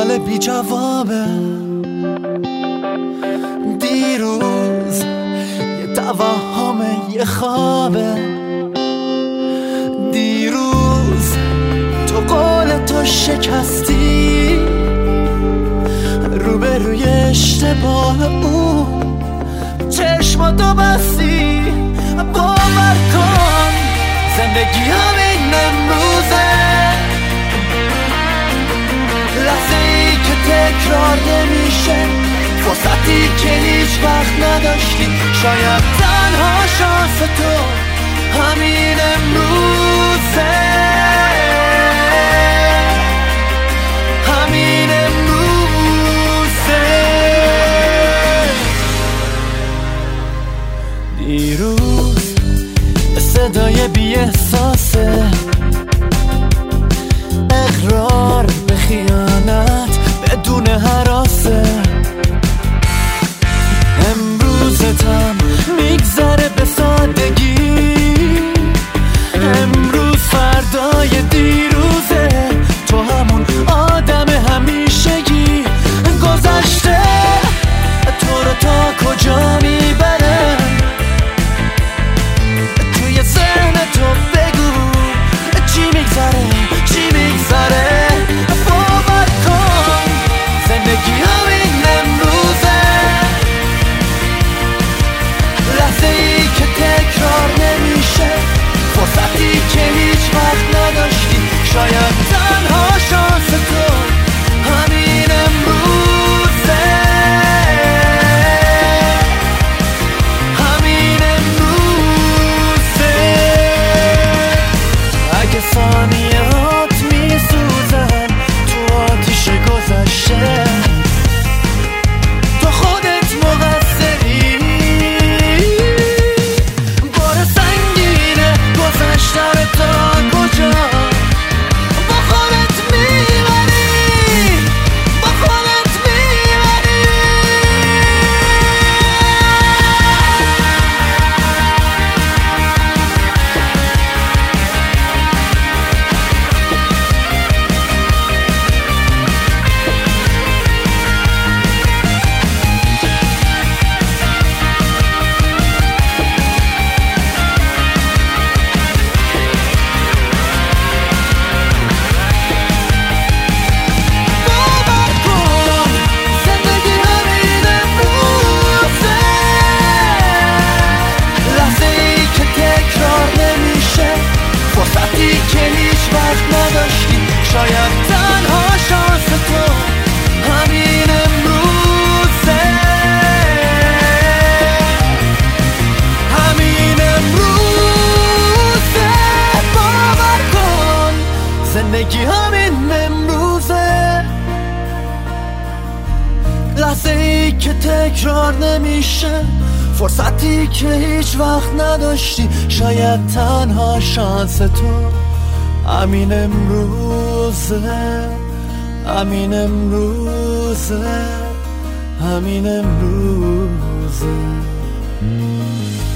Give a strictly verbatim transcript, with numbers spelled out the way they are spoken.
سوال بی جوابه. دیروز یه توهم یه خوابه. دیروز تو قول تو شکستی روبروی اشتباه اون چشماتو بستی. باور کن زندگی همین امروزه، لحظه ای که تکرار نمیشه، فرصتی که هیچ وقت نداشتی. شاید تنها شانس تو همین امروزه، همین امروزه. دیروز صدای بی احساسه، اقرار به خیانت بدون هراسه. امروزتم میگذره به سادگی، امروز فردای دیروزه. تو همون آدم همیشگی، گذشته تو رو تا کجا میبره؟ توی ذهن تو بگو چی میگذره، چی میگذره. باور کن زندگی همین امروزه، لحظه ای که تکرار نمیشه، فرصتی که هیچ وقت نداشتی. شاید تنها شانس تو همین امروزه، همین امروزه. اگه ثانیهات میسوزن تو آتیش گذشته، تو خودت مقصری. بار سنگینه گذشته رو تا کجا با خودت میبری، با خودت میبری. باور کن زندگی همین امروزه، لحظه ای که تکرار نمیشه، فرصتی که هیچ وقت نداشتی. شاید تنها شانس تو همین امروزه، همین امروزه. باور کن زندگی همین امروزه، لحظه ای که تکرار نمیشه، فرصتی که هیچ وقت نداشتی. شاید تنها شانس تو همین امروزه، همین امروزه، همین امروزه.